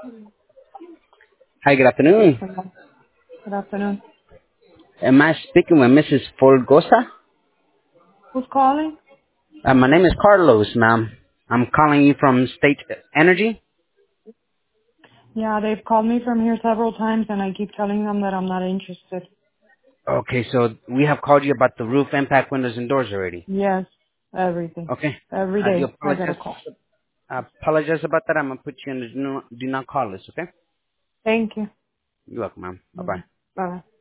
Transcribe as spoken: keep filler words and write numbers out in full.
Hi, good afternoon. Hello. Good afternoon. Am I speaking with Missus Folgosa? Who's calling? Uh, my name is Carlos, ma'am. I'm calling you from State Energy. Yeah, they've called me from here several times and I keep telling them that I'm not interested. Okay, so we have called you about the roof, impact, windows, and doors already. Yes, everything. Okay. Every I do day I get a apologize. call. I apologize about that. I'm going to put you in the do not, do not call list, okay? Thank you. You're welcome, ma'am. Bye-bye. Bye. Bye.